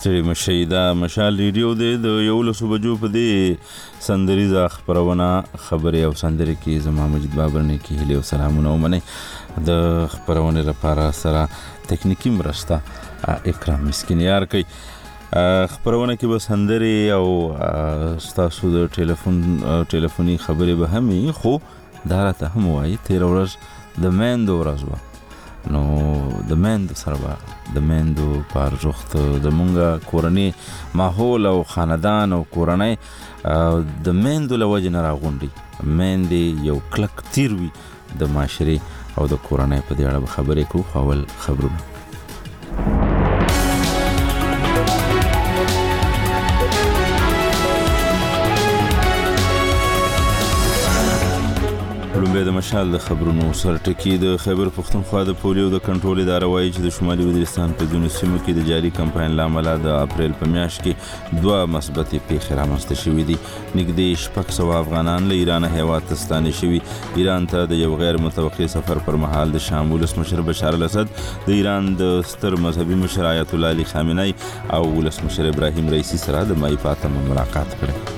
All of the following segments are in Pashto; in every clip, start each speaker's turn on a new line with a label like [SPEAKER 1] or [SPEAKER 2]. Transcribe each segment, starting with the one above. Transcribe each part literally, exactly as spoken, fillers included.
[SPEAKER 1] ستړي مشئ دا مشال ریډیو دی د یولسو بجو په دې سندریزه خپرونه خبرې او سندرې کې زما مجید بابر نیکي هیلې او سلامونه ومنئ. د خپرونې لپاره سره تکنیکي مرسته اکرام مسکینیار کوي. خپرونه کې به سندرې او ستاسو د ټلیفون ټلیفوني خبرې به هم وي، خو دا راته هم وایي تېره ورځ د میندو ورځ وه، نو د میندو سره به د میندو په ارزښت زمونږ کورني ماحول او خاندان او کورنۍ د میندو له وجې نه راغونډي. میندې یو کلک تیر وي د معاشرې او د کورنۍ په دې اړه به خبرې کوو. خو اول خبرونه. لومبه د مشال د خبرونو سره ټکی. د خیبر پښتونخوا د پولیو د کنټرول اداره وایي چې د شمالي وزیرستان په ځینو سیمو کې د جاري کمپاین له امله د اپریل په میاشت کې دوه مثبتې پیښې رامنځته شوي دي. نږدې شپږ سوه افغانان له ایران هیواد ته ستانه شوي. ایران ته د یو غیر متوقع سفر پر مهال د شام ولسمشر بشار الاسد، د ایران د ستر مذهبي مشر آیت الله علي خامنه‌ای او ولسمشر ابراهیم رئیسي سره د مای په اتمه ملاقات کړی.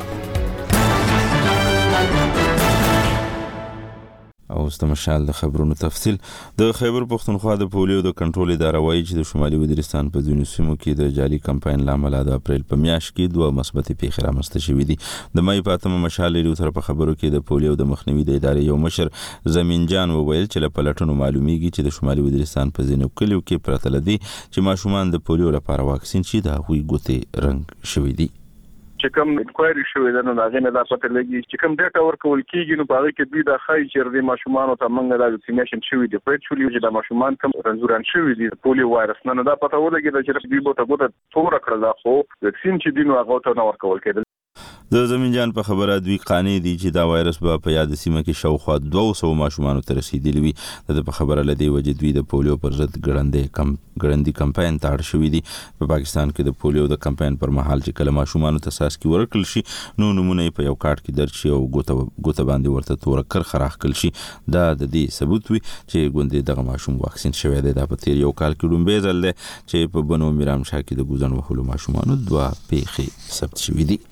[SPEAKER 1] اوس د مشال د خبرونو تفصیل. د خیبر پښتونخوا د پولیو د کنټرول اداره وایي چې د شمالي وزیرستان په ځینو سیمو کې د جاري کمپاین له امله د اپریل په میاشت کې دوه مثبتې پیښې رامنځته شوي دي. د مای په اتمه مشال ریډیو سره په خبرو کې د پولیو د مخنیوي د ادارې یو مشر زمین جان وویل چې له پلټنو معلومیږي چې د شمالي وزیرستان په ځینو کلیو کې پرته له دې چې ماشومان د پولیو لپاره واکسین شي د هغوی ګوتې رنګ شوي دي.
[SPEAKER 2] چې کوم انکوایري شوې ده نو د هغې نه دا پته لګي چې کوم ډیټا ورکول کېږي نو په هغې کې دوی دا ښایي چې د ماشومانو ته موږ دا ویکسینیشن شوي دي پیډ شولي چې دا ماشومان کوم رنځوران شوي دي د پولیو وایرس نه، نو دا پته ولګېده چې دوی به ورته ګوته توره کړله، خو ویکسین چې دي نو هغه ته نه ورکول کېدل.
[SPEAKER 1] د زمین جان په خبره دوی قانع دي چې دا وایرس به په یاد سیمه کې شاوخوا دوه سوه ماشومانو ته رسیدلی وي. د په خبره له دې وجې دوی د پولیو پر ضد ګړندی کم ګړندي کمپاین ته اړ شوي دي. په پاکستان کې د پولیو د کمپاین پر مهال چې کله ماشومانو ته څاڅکي ورکړل شي نو نمونه یې په یو کارت کې درج شي او ګوته ګوته باندې ورته توره کرښه راښکل شي. دا د دې ثبوت وي چې ګوندې دغه ماشوم واکسین شوی دی. دا په تېر یو کال کې لومبی ځل دی چې په بنو میرامشاه کې د ګوزن وهلو ماشومانو دوه پیښې ثبت شوي دي.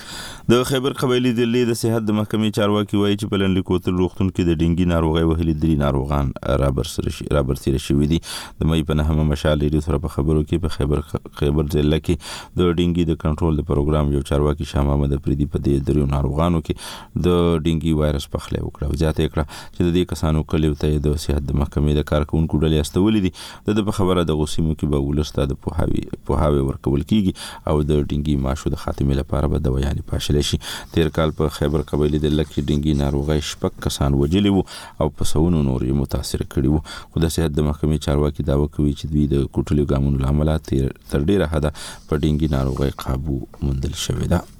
[SPEAKER 1] د خیبر قبایلي ضلعې د صحت د محکمې چارواکي وایي چې په لنډي کوتل روغتون کې د ډینګي ناروغۍ وهلي درې ناروغان رابرسېره شوي دي. د مۍ په نهمه مشال ریډیو سره په خبرو کې په خیبر خیبر ضلع کې د ډینګي د کنټرول د پروګرام یو چارواکي شاه محمد افریدي په دې دریو ناروغانو کې د ډینګي وایرس پخلی وکړه او زیاته کړه چې د دې کسانو کلیو ته د صحت د محکمې د کارکوونکو ډلې استولې دي. د په خبره د غوسیمو کې به ولس ته د پوهاوي پوهاوي ورکول کیږي او د ډینګي ماشو د خاتمې لپاره به دوايانې پاشل شي. تیر کال په خیبر قبایلي ضلع کې ډینګي ناروغۍ شپږ کسان وژلي وو او په سوونو نور یې متاثر کړي وو. خو د صحت د محکمې چارواکي دعوه کوي چې دوی د کوټلي ګامونو له امله تر ډیره حده په ډینګي ناروغۍ قابو موندل شوې ده.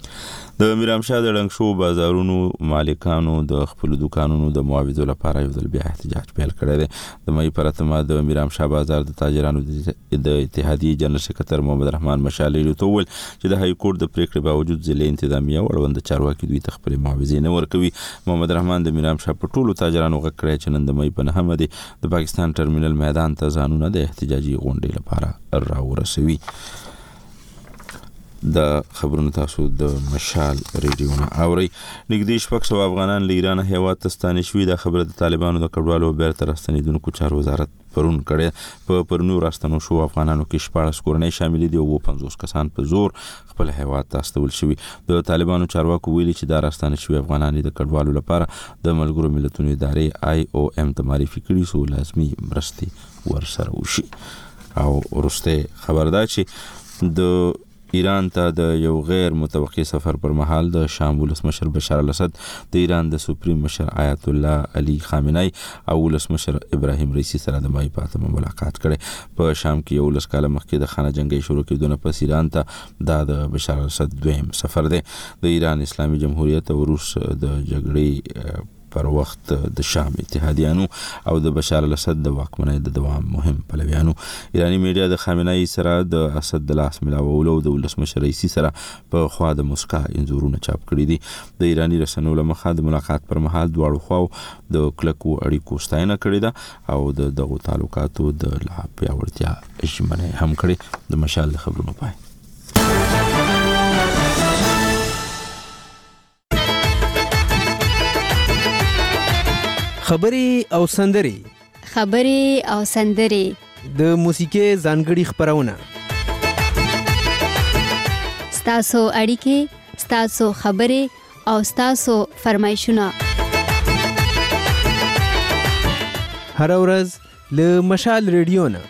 [SPEAKER 1] د میرامشاه د ړنګ شو بازارونو مالکانو د خپل دکانونو د معاوضو لپاره یو ځل بیا احتجاج پیل کړی دی. د مۍ پر اتمه د میرامشاه بازار د تاجرانو د اتحادیې جنرال سکرټر محمد رحمان مشال ته وویل چې د های کورټ د پریکړې باوجود ضلع انتظامیه اړوند چارواکي دوی ته خپلې معاوضې نه ورکوي. محمد رحمان د میرامشاه په ټولو تاجرانو غږ کړی چې نن د مۍ په نهمه دی د پاکستان ټرمینل میدان ته ځانونه د احتجاجي غونډې لپاره راورسوي. د خبرونو تاسو د مشال ریډیو نه اورئ. نږدې شپږ سوه افغانان له ایران هیواد ته ستانه شوي. دا خبره د طالبانو د کډوالو او بیرته راستنېدونکو چارو وزارت پرون کړی. په پرونیو راستنو شو افغانانو کې شپاړس کورنۍ شاملې دي او اووه پنځوس کسان په زور خپل هیواد ته استول شوي. د طالبانو چارواکو ویلي چې دا راستانه شوي افغانان د کډوالو لپاره د ملګرو ملتونو ادارې آی او ام ته معرفي کړي سو لازمي مرستې ورسره وشي. او وروسته خبر ده چې د ایران ته د یو غیر متوقع سفر پر مهال د شام ولسمشر بشار الاسد، د ایران د سپریم مشر آیت الله علي خامنه‌ای او ولسمشر ابراهیم رئیسي سره د مای په اتمه ملاقات کړي. په شام کې یو لس کاله مخکې د خانه جنګي شروع کېدو نه پس ایران ته دا د بشار الاسد دویم سفر دی. د ایران اسلامي جمهوریت او روس د جګړې پر وخت د شام اتحادیانو او د بشار الاسد د واکمنۍ د دوام مهم پلویانو. ایرانی میډیا د خامنه‌ای سره د اسد د لاس ملاولو د ولسمشر رئیسي سره په خوا د موسکا انځورونه چاپ کړي دي. د ایرانی رسنیو له مخه د ملاقات پر مهال دواړو خواو د کلکو اړیکو ستاینه کړې ده او د دغو تعلقاتو د لا پیاوړتیا ژمنه هم کړې. د مشال خبرونو پای
[SPEAKER 3] خبرې او سندرې
[SPEAKER 4] خبرې او سندرې
[SPEAKER 3] د موسیقۍ ځانګړي خپرونه
[SPEAKER 4] ستاسو اړیکې ستاسو خبرې او ستاسو فرمایشونه
[SPEAKER 3] هر ورځ له مشال ریډیو نه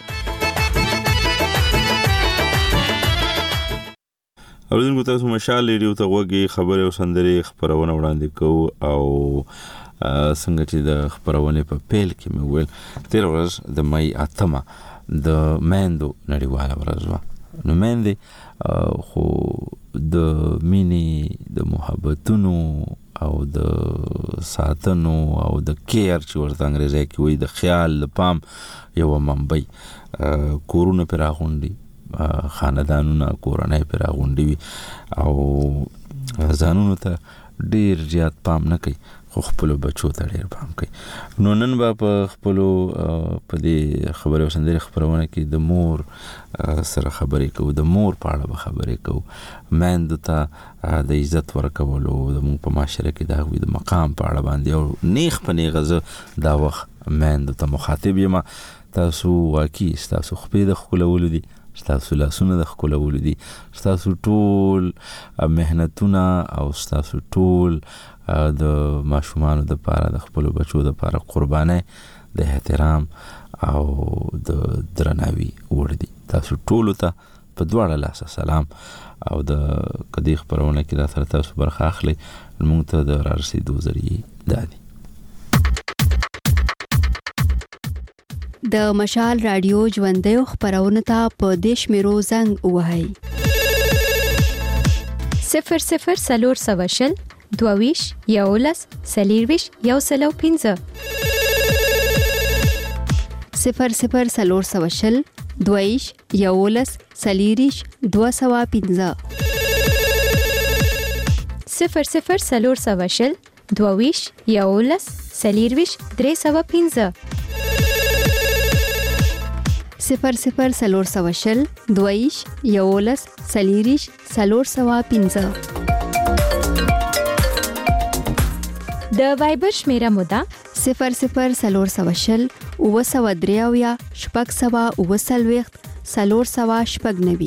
[SPEAKER 1] اوریدونکو تاسو مشال ریډیو ته غوږی خبرې او سندرې خبرونه وړاندې کوو او څنګه چې د خبرونه په پیل کې مې ویل تیر ورځ د مې اتمه د میندو نړیواله ورځ و نو میندې خو د مینې د محبتونو او د ساتنو او د کیر چې ورته انګریزي کې وایي د خیال د پام یو منبع کورونه پر راغونډي خاندانونه کورنۍ پر راغونډي وي او ځانونو ته ډیر زیات پام نه کوي خو خپل بچو ته ډیر پام کوي نو نن به په خپل په دې خبرې او سندرې خبرونه کې د مور سره خبرې کوو د مور په اړه به خبرې کوو میندو ته د عزت ورکولو د موږ په معاشره کې د هغوی د مقام په اړه باندې او نیغ په نیغه زه دا وخت میندو ته مخاطب یم تاسو واقعي ستاسو خپې د ښکلولو دي ستاسو لاسونه د ښکلولو دي ستاسو ټول محنتونه او ستاسو ټول د ماشومانو د پاره د خپل بچو د پاره قرباني د احترام او د درناوي وړ دي تاسو ټول ته په دواړه لاس سلام او د کدی خبرونه کې دا سره تاسو برخه اخلي موږ ته د رارسېدو ذریعہ دادي
[SPEAKER 4] د مشال رادیو ژوندۍ خبرونه ته په دیش میرو زنګ وهاي
[SPEAKER 5] صفر صفر سلور سواشل دوویش یولس سلیرویش یو سلو پینزه
[SPEAKER 4] صفر صفر سلور سواشل دوویش یولس سلیریش دو سوا پینزه
[SPEAKER 5] صفر صفر سلور سواشل دوویش یولس سلیرویش درې سوا پینزه
[SPEAKER 4] صفر صفر سلور سواشل دویش یولس سلیریش سلور سوا پینزه
[SPEAKER 5] د وایبر شمیره مودا
[SPEAKER 4] صفر صفر سلور سواشل او سوا دریاویا شپږ سوا او سلويخت سلور سوا شپږ نوي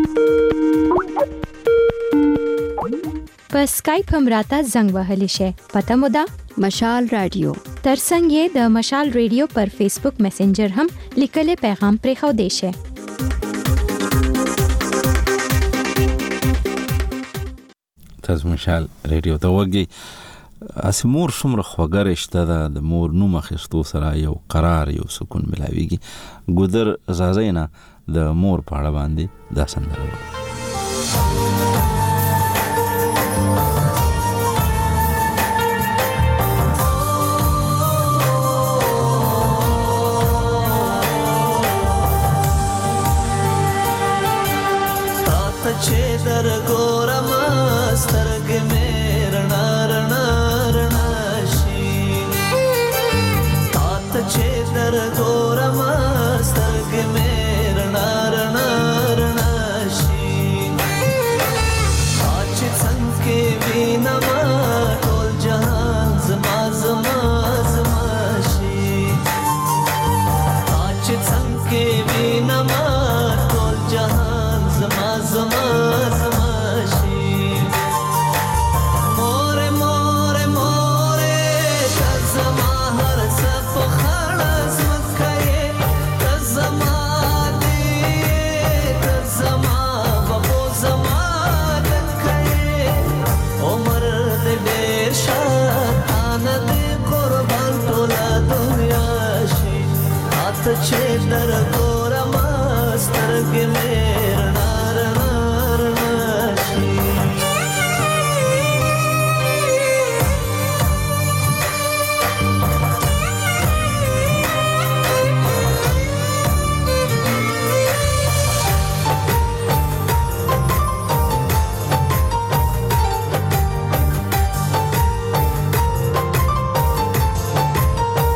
[SPEAKER 5] په سکایپ هم راته زنګ وهلی شي پته مودا
[SPEAKER 4] مشال رادیو
[SPEAKER 5] ترڅنګ یې د مشال ریډیو پر فیسبوک میسنجر هم لیکل پیغام پرې خو دی شي
[SPEAKER 1] تاسو مشال ریډیو ته وګورئ اسمور څومره خوګر شته د مور نوم اخیستو سره یو قرار یو سکون ملاويږي ګودر زازینا د مور په اړه باندې دا سندره
[SPEAKER 6] چې در ګورم سترګ مې رڼا رڼا رڼا شي تا ته چې در ګورم سترګ مې رڼا رڼا رڼا شي چې څنګه وینم ټول جهان زما زما زما شي چې څنګه وینم ټول جهان زما زما زما شي مور مور مور زما هر صف خلاص مکه زما دې زما بابو زما دکه عمر دې ډېر شان دې قربان ټول دنیا شي اته چې در ګورم سترګ مې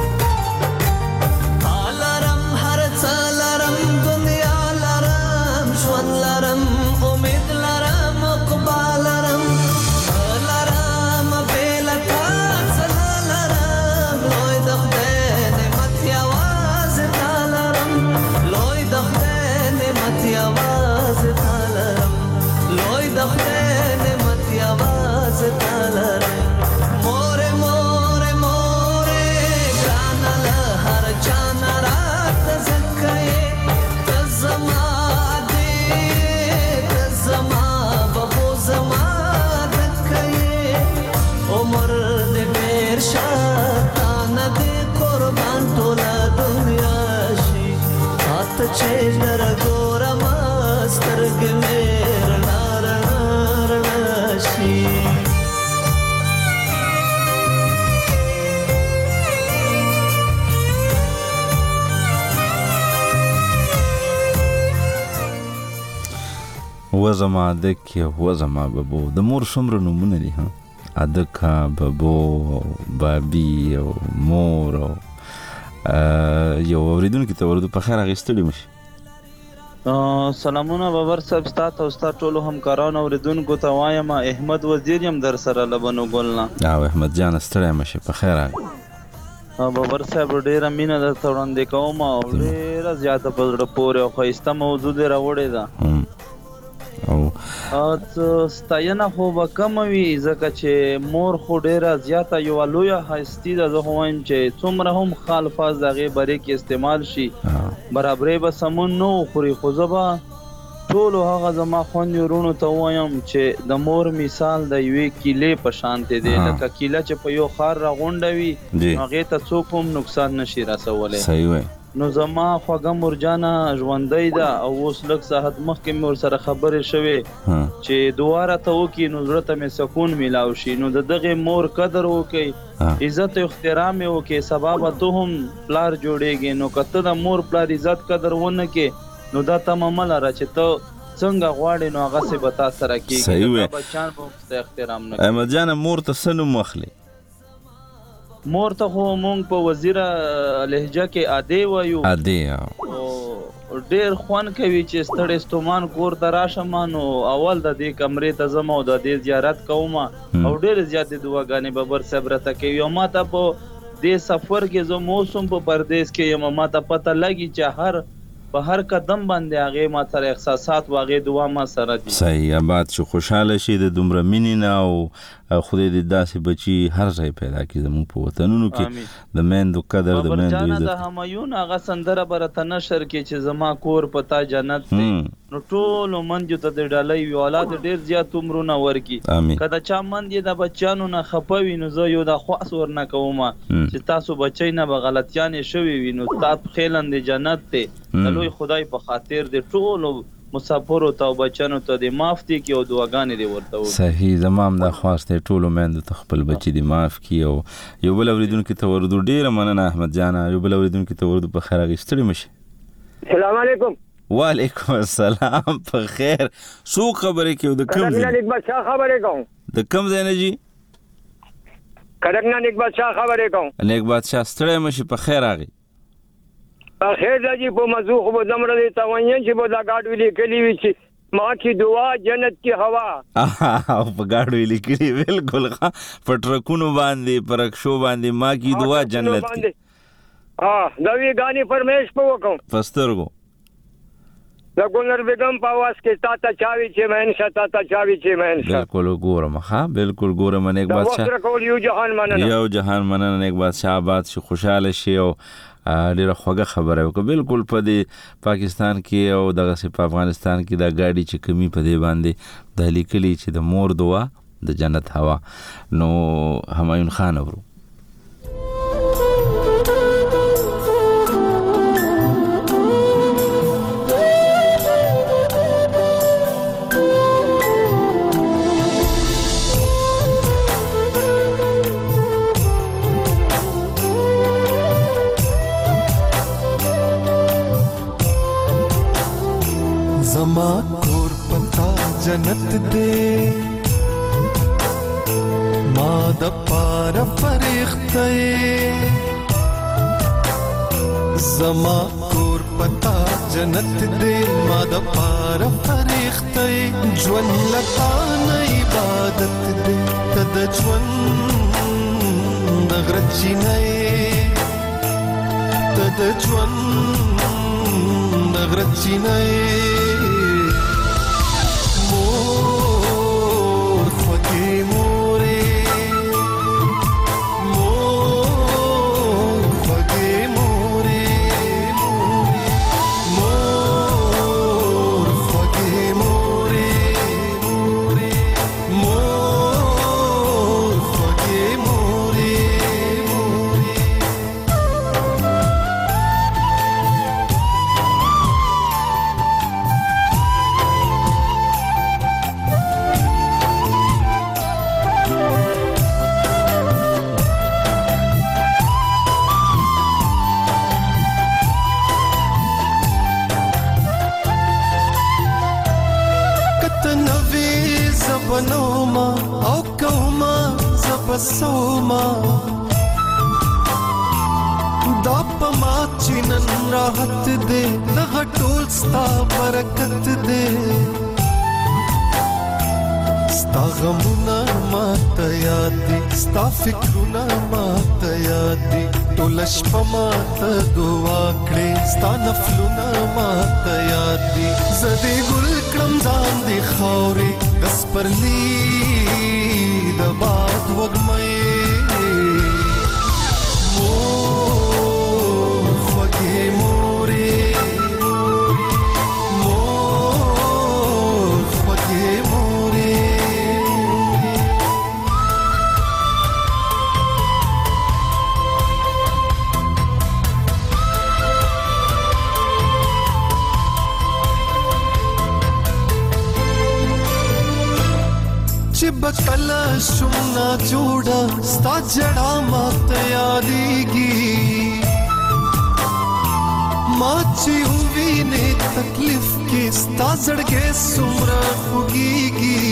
[SPEAKER 6] لرم
[SPEAKER 1] وزما ادک وزما ببو د مور څومره نومونه دي ها ادکا ببو بابي او مور او یو اوریدونکو ته ورته په خیر غیستلی مشي.
[SPEAKER 7] سلامونه بابر صاحب ستاسو او ستاسو ټولو همکارانو اوریدونکو ته وایم احمد وزیر یم در سره لبنو ګلنا.
[SPEAKER 1] او احمد جان ستړی مشه په خیر راغی.
[SPEAKER 7] بابر صاحب ډیره مینه درته وړاندې کوم او ډیره زیاته په زړه پورې او ښایسته موضوع دې راوړې ده او ستاینه خو به کمه وي ځکه چې مور خو ډیره زیاته یوه لویه هستي ده. زه خو وایم چې څومره هم ښه الفاظ د هغې بارې کې استعمال شي برابرۍ به سمون نه وخوري، خو زه به ټولو هغه زما خویندو وروڼو ته ووایم چې د مور مثال د یوې کیلې په شانتې دی، لکه کیله چې په یو خار راغونډه وي نو هغې ته څوک هم نقصان نشي رسولی.
[SPEAKER 1] صحیح وایي.
[SPEAKER 7] نو زما خوږه مرجانه ژوندۍ ده او اوس لږ ساعت مخکې مې ورسره خبرې شوې چې دعا راته وکړي نو زړه ته مې سکون میلاو شي. نو د دغې مور قدر وکړئ، عزت او احترام یې وکړئ، سبا به ته هم پلار جوړېږې. نو که ته د مور پلار عزت قدر ونه کړې نو دا تمه مه لره چې ته څنګه غواړې نو هغسې به تا سره کېږي.
[SPEAKER 1] صحیح وایي.
[SPEAKER 7] بچیان به هم ستا احترام نه کوي.
[SPEAKER 1] احمد جانه مور ته څه نوم واخلي؟
[SPEAKER 7] مور ته خو مونږ په وزیره لهجه کې ادې وایو.
[SPEAKER 1] ادې
[SPEAKER 7] ډېر خوند کوي چې ستړی ستومان کور ته راشم نو اول د دې کمرې ته ځم او د دې زیارت کوم او ډېرې زیاتې دعاګانې ببر صاحب راته کوي. او ما ته په دې سفر کې زه موسم په پردیس کې یم، ما ته پته لګي چې هر په هر قدم باندې هغې ما سره احساسات و هغې دعا ما سره دي.
[SPEAKER 1] صحیح. آباد شو، خوشحاله شي د دومره مینې نه او خدای دې داسې بچي هر ځای پیدا کړي زموږ په وطنونو کې د میندو قدر د میندو عزت.
[SPEAKER 7] د همایون هغه سندره به راته نشر کړي چې زما کور په تا جنت دی نو ټولو منجو ته د ډالۍ وي اولاد ډېر زیات عمرونه ورکړي. که د چا مند یې د بچیانو نه خفه وي نو زه یو دا خواست ورنه کوم چې تاسو بچی نه به غلطیانې شوي وي نو ستا پښې لاندې جنت دی. د لوی خدای په خاطر د ټولو مسافرو ته او بچیانو ته دې معاف دي کړي او دعاګانې دې ورته وکړي.
[SPEAKER 1] صحیح. زما هم دا خواست دی ټولو میندو ته خپل بچي دې معاف کړي. او یو بل اورېدونکي ته ورودو. ډېره مننه احمد جانه. یو بل اورېدونکي ته ورودو. په خیر راغی. ستړي مه شي.
[SPEAKER 8] سلام علیکم.
[SPEAKER 1] وعلیکم السلام. په خیر. څوک خبرې کوي؟ د کوم ځای؟
[SPEAKER 8] اقبال شاه خبرې کوم.
[SPEAKER 1] د کوم ځای نه جي؟
[SPEAKER 8] کډکنا اقبال شاه خبرې کوم.
[SPEAKER 1] نیک بادشاه ستړی مه شي. په خیر راغی.
[SPEAKER 8] خیر راځي په موضوع خو به دمره دی ته وایم چې به دا ګاډ ویلې کلی وي چې ما کی دعا جنت کی هوا
[SPEAKER 1] او په ګاډ ویلې کلی بالکل په ټرکونو باندې په رکشو باندې ما کی دعا جنت کی.
[SPEAKER 8] ها دا وی غاني فرمیش په وکم
[SPEAKER 1] پسترګو
[SPEAKER 8] د ګلنر بیگم په واس کې تا ته چاوي چې مهن شتا تا چاوي چې مهن شتا.
[SPEAKER 1] بالکل ګورم. ها بالکل ګورم. نیک بادشاه
[SPEAKER 8] دا وسره یو جهان مننه.
[SPEAKER 1] یو جهان مننه. نیک بادشاه آباد شي، خوشاله شي او ډیره خوږه خبره وکړه. بالکل په دې پاکستان کې او دغسې په افغانستان کې دا ګاډي چې کمی په دې باندې دا لیکلي چې د مور دعا د جنت هوا. نو همایون خان اورو.
[SPEAKER 6] زما کور پتا جنت دے ما د پار فرښتې زما کور پتا جنت دے ما د پار فرښتې ژوند لکه عبادت دے ته د ژوند د غرچینې ته د ژوند د غرچینې بسوما دا پما چینن راحت دے دغه ټول ستا برکت دے ستا غمونه ماته یاد دي ستا فکرونه ماته یاد دي ټوله شپه ماته دعا کړې ستا نفلونه ماته یاد دي زه دې ګل کړم ځان دې خاورې د سپرلي د باد وږمې مور خوږې مورې مور خوږې مورې چې بکله شم نا جوړه ستا جړه ماته یادېږي ما چې ووینې تکلیف کې ستا زړګی څومره خوږېږي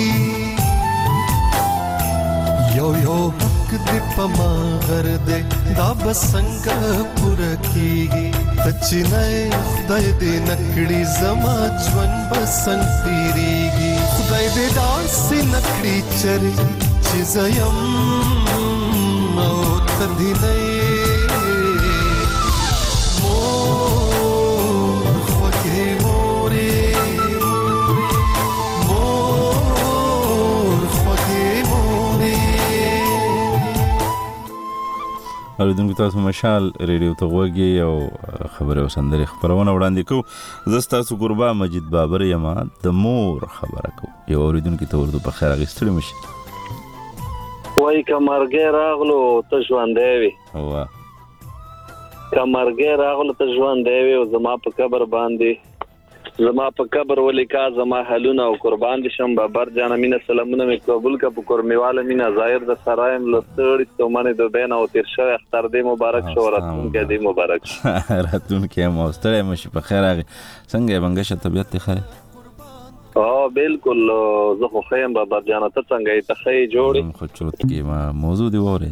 [SPEAKER 6] یو یو حق دې په ما غر دی دا به څنګه پوره کېږي ته چې نه خدای دې نه کړي زما ژوند به څنګه تېرېږي خدای دې داسې نه کړي چرې چې زه یم او ته دې نه یې مور خوږې مورې مور خوږې مورې
[SPEAKER 1] اوریدونکو تاسو مشال ریډیو ته غوږی او خبره او سندري خبرونه وړاندې کوو زه ستاسو قربا مجید بابر یم د مور خبره کوو یو اوریدونکو ته ورته په خیر غوښتل مشي
[SPEAKER 9] وای کمرګه راغلو ته ژوندې وي
[SPEAKER 1] وا
[SPEAKER 9] کمرګه راغلو ته ژوندې وي او زما په قبر باندې زما په قبر ولیکا زما حلونه او قربان دي شم بابر جان امینه سلامونه مې قبول کا په قرمیواله مینا ظاهر د سرایم لستړی ته منه د بین او تیر شوی اختر دې مبارک شو راتون کې دې مبارک
[SPEAKER 1] راتون کې مو ستړی مشي په خیر راغی څنګه بنګشه طبيعت ته خیر
[SPEAKER 9] اه بالکل زه خو خیم بابر جان ته څنګه ته خې جوړي
[SPEAKER 1] خو چوت کې ما موضوع دی وره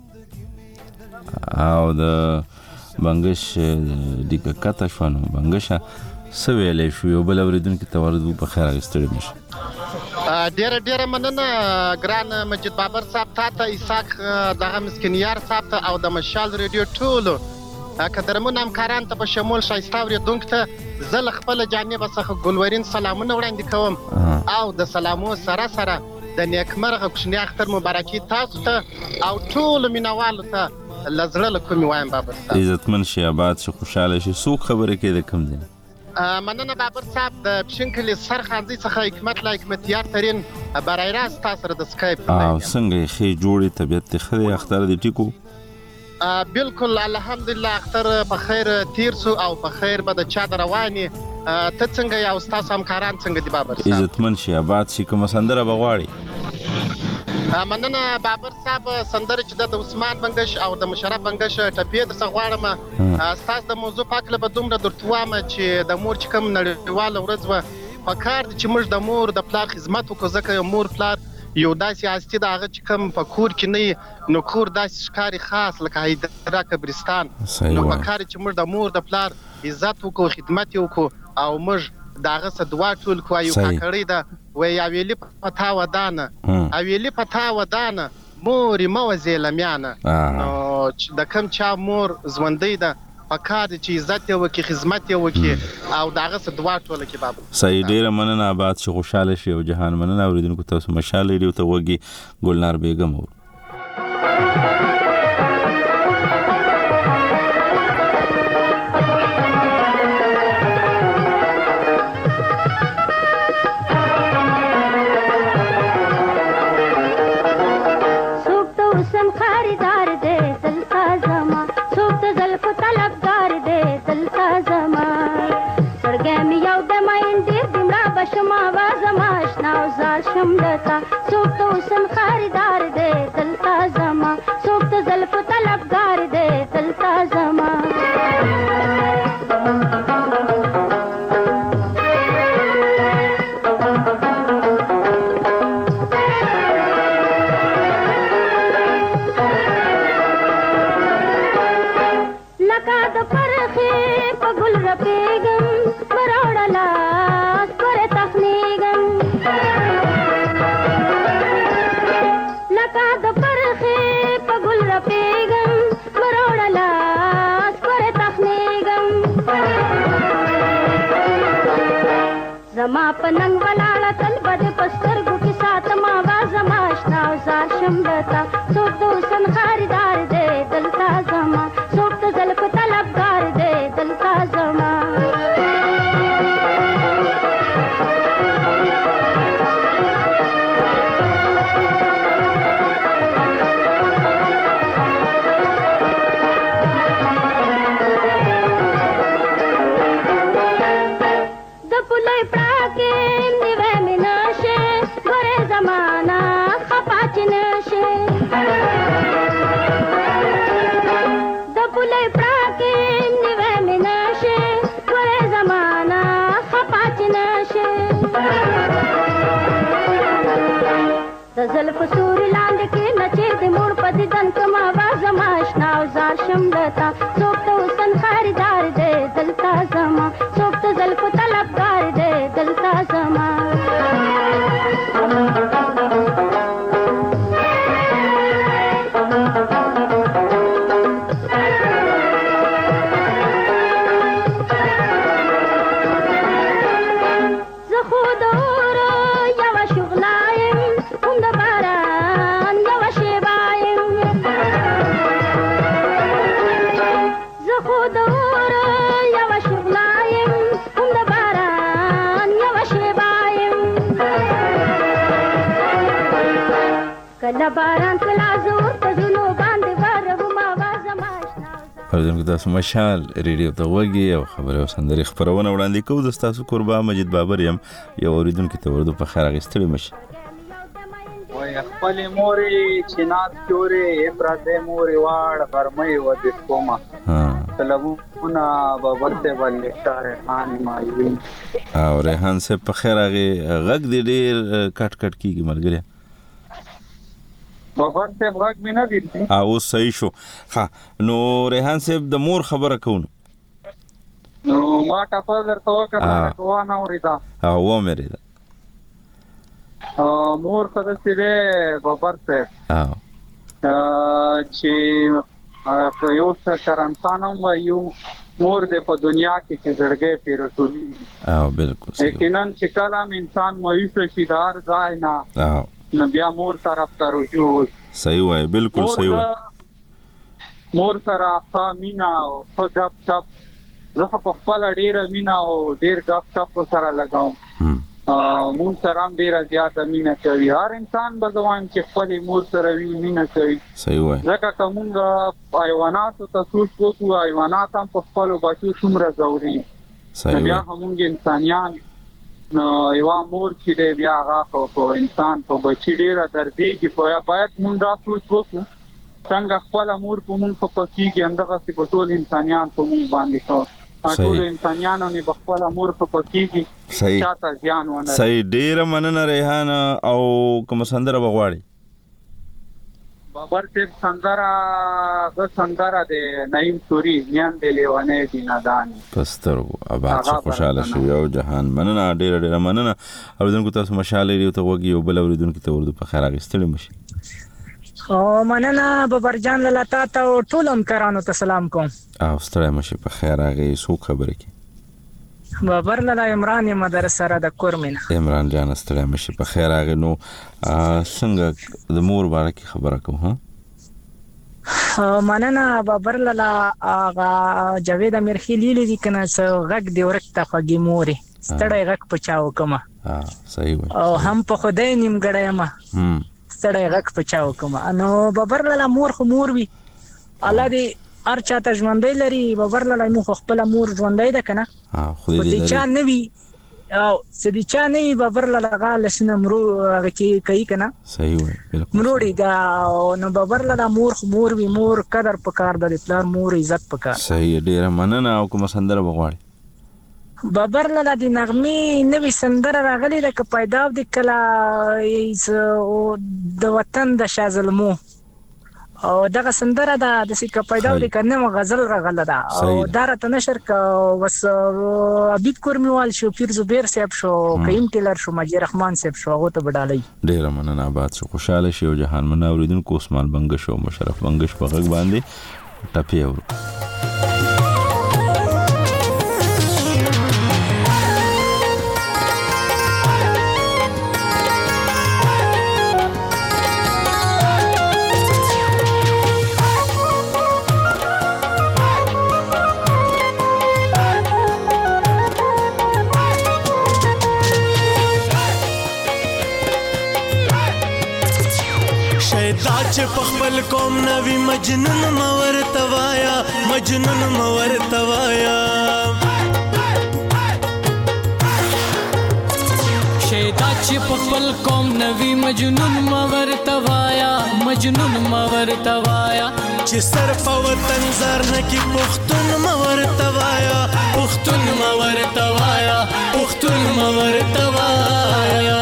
[SPEAKER 1] او د بنګش د کته شونه بنګشه سویلې شو یو بل اوریدونکو ته ورته په خیر غوښتل مشي
[SPEAKER 10] ډېر ډېر مننه ګران مجید بابر صاحب تاسو اساق دغه مسکینیار صاحب ته او د مشال ریډیو ټولو قدرمن همکاران ته په شمول شایسته اوریدونکو ته زه خپل جانب څخه ګلورین سلامونه وړاندې کوم او د سلامو سره سره د نیکمرغه کوچنی اختر مبارکي تاسو ته او ټول مینوالو ته لزړه لکم وایم بابر صاحب
[SPEAKER 1] عزتمن شي آباد شي خوشاله شي سو خبره کې د کم دي
[SPEAKER 10] مننه بابر صاحب د پښینکلي سرخانځي څخه حکمت لا حکمتیار ترين برای راست تاسو سره د سکایپ
[SPEAKER 1] او څنګه خې جوړي طبيعت خې اختر دي ټیکو
[SPEAKER 10] بالکل الحمدلله اختر په خیر تیر سو او په خیر به د چا رواني ته څنګه یا استاد همکاران څنګه دي بابر صاحب
[SPEAKER 1] عزتمن شي آباد شي کوم سندره بغواړي
[SPEAKER 10] مننه بابر صاحب سندره چې د عثمان بنگش او د مشرف بنگش ټپې د څغواړم استاد د موضوع پاکله به دومره درتوامه چې د مور چې کوم نړیواله ورځ و په کار چې موږ د مور د پلار خدمت وکړو ځکه مور پلار یو داسې هستي د هغه چې کوم په کور کې نه نو کور داسې ښکاري خاص لکه حیدره قبرستان نو په کار چې موږ د مور د پلار عزت وکړو خدمت یې وکړو او موږ داغه صدوا ټول کو یو کاکړی دا وی اویلی پتا ودانه اویلی پتا ودانه مور مو زیلمیانه نو د کم چا مور ژوندۍ ده پکار چې عزت یې وکي خدمت یې وکي او داغه صدوا ټول کې بابا
[SPEAKER 1] صحیح ډیر مننه آباد شي خوشاله شي او جهان مننه اوریدونکو تاسو مشال لري ته وږي ګلنار بیگم و
[SPEAKER 11] شملتا سوک تو سن خریدار دے دلتا زما سوک تو زلف طلبگار دے دلتا زما پګل رپېږم مروړه لاس پر تخنېږم لکه د پرخې پګل رپېږم مروړه لاس پر تخنېږم زما په ننګ ولاړه تل به دې په سترګو کې ساتم آواز زما اشنا او زار شم درته څوک د حسن خریدار دی دلته زما څوک د زلفو طلبګار دی دلته زما زلف سوري لاندې کې نچې د موړ په دیدن کوم آواز زما اشنا او زار شم درته څوک د حسن خریدار دی دلته زما څوک د زلفو طلبګار دی دلته زما باران کلا زور په زونو باندې بارم آواز زما اشنا
[SPEAKER 1] پردون کې تاسو مشال ریډیو ته وګي او خبره او سندري خبرونه وړاندې کوو د تاسو قربا مجید بابر يم یو اوریدونکو ته ورته په خیر غستړي مشي
[SPEAKER 12] وای خپل موري چینات چوري پراته موري واړ فرمای و د کومه ها طلبونه بابرته باندې شاره خان مایوي
[SPEAKER 1] او ریحان سے په خیر غي غږ دې ډیر کټ کټ کیږي مرګره
[SPEAKER 12] بابر صاحب غږ مې نه دی
[SPEAKER 1] او صحیح شو ها نو ریحان صاحب د مور خبره کوم
[SPEAKER 12] نو ما ټاپل درته وکړه کوه نه اوریدا
[SPEAKER 1] او و مې دا
[SPEAKER 12] مور څه دې بابر صاحب
[SPEAKER 1] او
[SPEAKER 12] چې یو څه شرمسانه یو مور دې په دنیا کې چې زړګې پیرټولي
[SPEAKER 1] او بالکل
[SPEAKER 12] یقینا چې کلام انسان مایوس شي دار ځای نه
[SPEAKER 1] او
[SPEAKER 12] نو بیا مور طرف ته رجوع
[SPEAKER 1] صحیح وای بالکل صحیح وای
[SPEAKER 12] مور سره مینا او غپ شپ زه په خپل ډیر مینا او ډیر غپ شپ سره لګاوم مور سره ډیر زیاته مینا کوي هر انسان بګوان چې خپل مور سره مینا کوي
[SPEAKER 1] صحیح وای
[SPEAKER 12] ځکه کومه حیوانات ته سوچ کوو حیوانات هم په خپل بچو څومره ضروري
[SPEAKER 1] صحیح
[SPEAKER 12] بیا هم انسانيان نو یو مور چې دی بیا هغه په انسان په بچی ډیره دردېږي په باید مونږ راځو وکړو څنګه خپل مور په مونږ په پکېږي همدغه څه په ټول انسانيان په مونږ باندې ټول ټول انسانيانو نه خپل مور په پکېږي چاته ځان ونه
[SPEAKER 1] صحیح ډیره مننه ریحان او کوم سندره بغواړي
[SPEAKER 12] بابر صاحب سندره د سندره د نعیم سوري نیان دی لیوانه دی نادان
[SPEAKER 1] پسترو ابا څه خوشاله شو یو جهان مننه ډیره ډیره مننه اوریدونکو تاسو مشاله ریو ته وګي او بل اوریدونکو ته ورته په خیر غستړي مشي
[SPEAKER 13] او مننه بابر جان لاله تا ټول همکارانو ته سلام کوم
[SPEAKER 1] او ستړي مشي په خیر غي سو خبره کی
[SPEAKER 13] بابر لاله عمران مدرسه را د کورمنه
[SPEAKER 1] عمران جان ستړي مشي په خیر غي نو څنګه د مور باره کې خبره کوم ها
[SPEAKER 13] مننه بابر لاله اغا جاوید امرخیلی لري کنه څو غږ دی ورکته خوږی موري ستړي غږ پچاو کومه
[SPEAKER 1] ها صحیح وای
[SPEAKER 13] او هم په خدای نیم غړې ما هم ستړي غږ پچاو کومه نو بابر لاله مور خو مور وی الله دې هر چاته ژوندۍ لري بابر لاله مو خپل مور ژوندۍ ده کنه
[SPEAKER 1] ها خو دې
[SPEAKER 13] چا نه وی او سدي چا نه بابر لاله غاله سن مرو هغه کی کوي کنه
[SPEAKER 1] صحیح وای بالکل
[SPEAKER 13] مروړي دا نو بابر لاله مور مور وی مور قدر پکار د پلار مور عزت پکار
[SPEAKER 1] صحیح ډیره مننه او کوم سندره بغواړي
[SPEAKER 13] بابر لاله د نغمه نوې سندره راغلي د پیدا د کلا د وطن د شازلمو او دغه سندره دا د سکه پیدا ولې کنه غزل راغله دا او دا راته نشر ک وس عبید کورمیوال شو پیر زبیر صاحب شو کریم ټیلر شو مجید رحمان صاحب شو هغه ته بډالای
[SPEAKER 1] ډیر مننه آباد شو خوشاله شو جهان منا اوریدونکو عثمان بنگش او مشرف بنگش په غږ باندې ټپي او
[SPEAKER 6] پخبل قوم نوی مجنون مور توایا مجنون مور توایا
[SPEAKER 14] شیدا چې پخبل قوم نوی مجنون مور توایا مجنون مور توایا
[SPEAKER 6] چې سر په وطن زار نکی پختون مور توایا
[SPEAKER 14] پختون مور توایا پختون مور توایا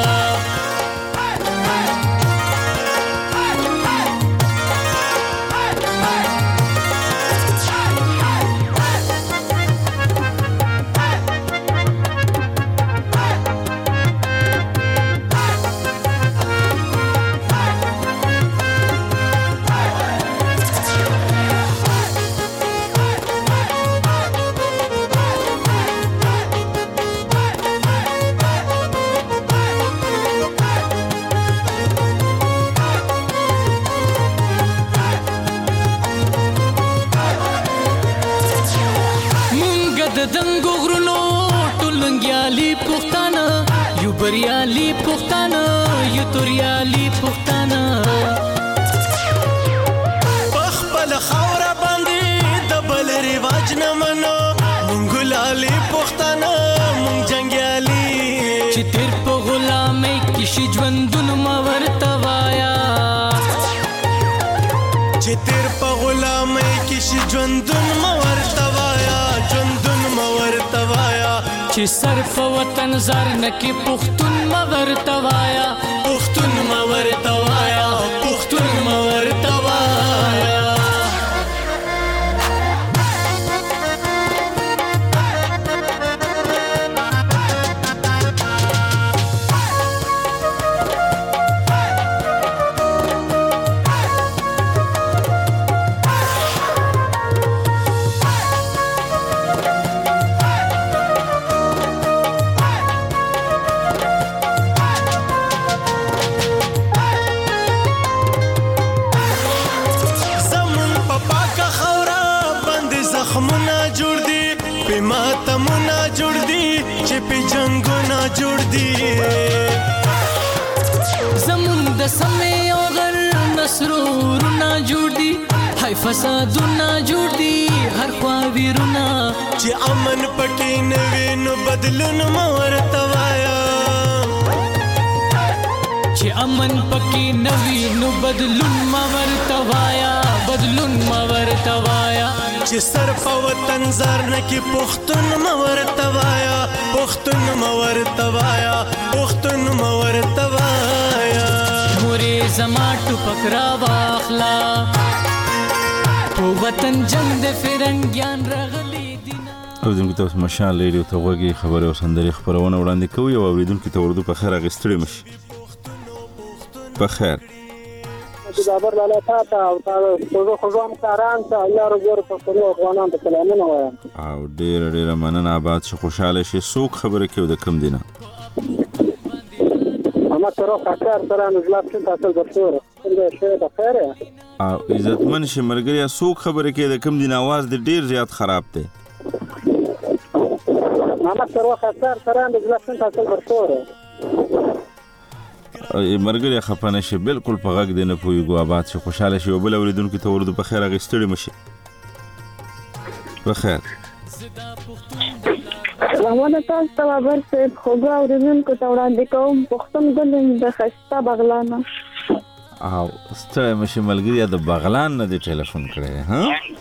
[SPEAKER 14] بریالی پختانه یو توریالی پختانه
[SPEAKER 6] پخپل خاور باندې دبل رواج نه منو مونږ لالی پختانه مونږ جنگیالی
[SPEAKER 14] چې تیر په غلامۍ کې شي ژوندون ما ورته وایا
[SPEAKER 6] چې تیر په غلامۍ کې شي ژوندون ما ورته وایا ژوندون ما ورته وایا
[SPEAKER 14] چې سر په وطن زار نکي پختون ما ورته وایا
[SPEAKER 6] پختون ما ورته وایا پختون ما ورته وایا زخمونه جوړ دي په ماتمونه جوړ دي چې په جنگونه جوړ دي
[SPEAKER 14] زمون د سمې او غر نسرورونه جوړ دي هاي فسادونه جوړ دي هر خوا ویرونه
[SPEAKER 6] چې امن پکې نه وینو بدلون مورته وایا
[SPEAKER 14] چې امن پکې نه وینو بدلون مورته وایا بدلون مورته وایا
[SPEAKER 6] چې سر په وطن زار نکي پختون مورته وایا پختون مورته وایا پختون مورته وایا
[SPEAKER 14] مورې زما ټوپک را واخلا په وطن جنگ د فرنګیان راغلي دینا
[SPEAKER 1] اوریدونکو تاسو مشال ریډیو ته وګورئ خبره او سندري خبرونه وړاندې کوي او اوریدونکو ته ورته په خیر اغستړي مشي په خیر
[SPEAKER 15] خبر لاله تا ته او تاسو خو ځم کاران ته الله رجور په ټولو افغانانو ته سلامونه وایم
[SPEAKER 1] او ډیر ډیر مننه آباد شو خوشاله شي څوک خبره کوي د کم دینه
[SPEAKER 15] اما تر خاطر سره نزلات تاسو درشوره څنګه شه د خیر
[SPEAKER 1] او عزتمن شي مرګریا څوک خبره کوي د کم دینه आवाज د ډیر زیات خراب دی
[SPEAKER 15] اما تر خاطر سره نزلات تاسو درشوره
[SPEAKER 1] مرګري خپانه شي بالکل په غږ دی نه پويګو آباد شي خوشاله شي وبل اوریدونکو ته ورته په خیر اغستړي مشي په خیر
[SPEAKER 16] سلامونه تاسو ته خبر څه خوګو اوریدونکو ته وړاندې کوم پښتون ګلن د خسته بغلان
[SPEAKER 1] او ستړی مشي ملګری د بغلان نه دی ټلیفون کړی ها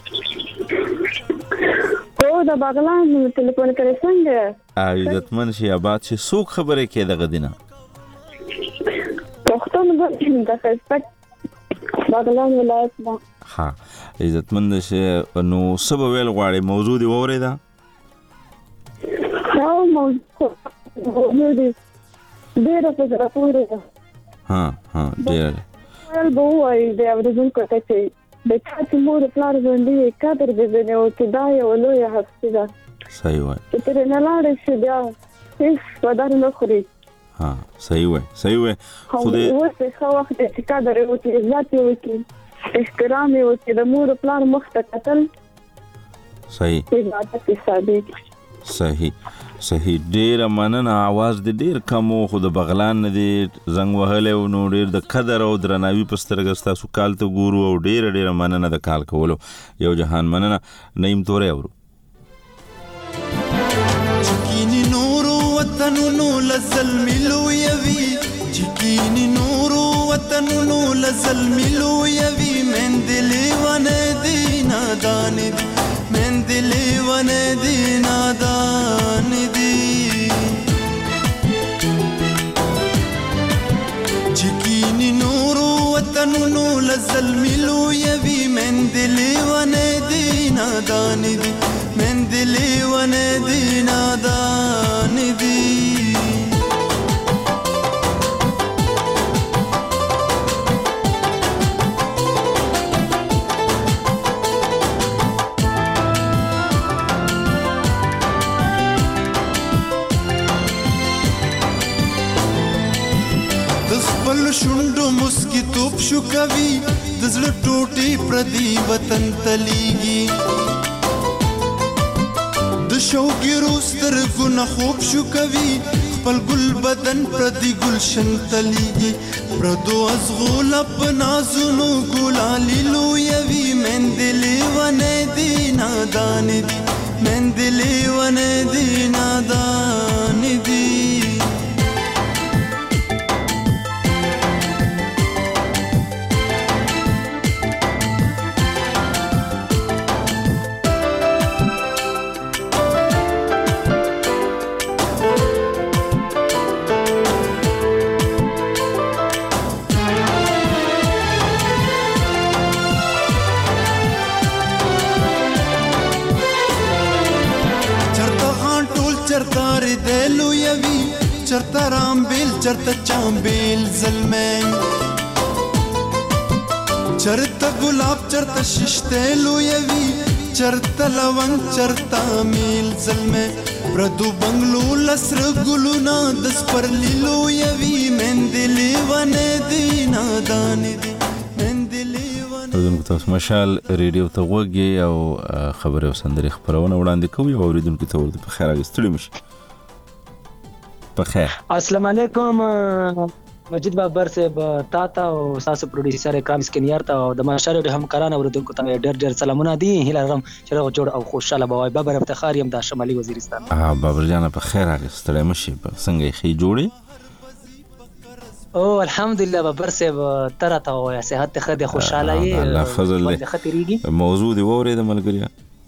[SPEAKER 16] او د بغلان ټلیفون کړی څنګه
[SPEAKER 1] عزتمن شي آباد شي څوک خبره کوي دغه دینه
[SPEAKER 16] پښتون ګلن د خسته بغلان ولایت نه.
[SPEAKER 1] ها عزتمند شه نو سبا ویل غواړي موضوع دی ووري دا
[SPEAKER 16] نو موضوع دی ډیره په زړه پورې ده.
[SPEAKER 1] ها ها ډیره
[SPEAKER 16] ول به وایي د اورېدونکو ته چې د چا چې مور پلار باندې قدر دې او چې دا یو لویه هستي ده.
[SPEAKER 1] صحیح وای
[SPEAKER 16] چې ترې نه لاړې شي بیا هېڅ ودار نه خوري.
[SPEAKER 1] ها صحیح وای صحیح وای
[SPEAKER 16] خو دې اوس ښه وخت دی چې قدر یې وکړي عزت یې وکړي احترام یې وکړي د مور پلار مخ ته کتل
[SPEAKER 1] صحیح
[SPEAKER 16] عبادت یې ثابت
[SPEAKER 1] صحیح صحیح ډیره مننه. आवाज دې ډیر کم خو د بغلان نه دی زنګ وهلې او نو ډیر د قدر او درناوي په سترګه تاسو کال ته ګورو او ډیره ډیره مننه د کال کولو. یو جهان مننه. نیم تورې اورو
[SPEAKER 6] چکینی نورو وطنونو لزلمی لویوی چکینی نورو وطنونو لزلمی لویوی من دلی ونه دی نادان دی من دلی ونه دی نادان دی چکینی نورو وطنونو لزلمی لویوی من دلی ونه دی نادان دی من دلی ونه دی نادان دی دخپل شوندو مسکی توپ شو کوي دزړه ټوټي پردي وطن تليږي د شوګیرو سترګو نه خوب شو کوي خپل ګل بدن پردي ګلشن تليږي پردو ازغول په نازونو ګلالي لویوي من دلی ونه دی نادان دی من دلی ونه دی نادان دی چرتار دلو یوی چرتا رامبیل چرتا چامبیل زلمین چرتا گلاب چرتا ششتلو یوی چرتا لونگ چرتا میل زلمین پردو بنگلو لسر گلونا دس پر لیلو یوی من دلی ونه دی نادان دی من دلی
[SPEAKER 1] اوریدونکو تاسو مشال ریډیو ته وګورئ او خبرې او سندرې خبرونه وړاندې کوي او اوریدونکو ته ورته په خیر راغستلی مشي په خیر.
[SPEAKER 17] السلام علیکم مجید بابر صاحب تا ته او تاسو پروډوسر اکرام اسکنیار ته او د ماشر د همکارانو اوریدونکو ته ډېر ډېر سلامونه دي. هیله لرم چې روغ جوړ او خوشاله به وای. بابر افتخار یم د شمالي وزیرستان.
[SPEAKER 1] ها بابر جان په خیر راغستلی مشي. څنګه یې خې جوړي؟
[SPEAKER 17] او الحمدلله بابر صاحب تر ته وای صحت ته خدای خوشاله یې
[SPEAKER 1] الله فضل له موضوع دی وره د ملګریا.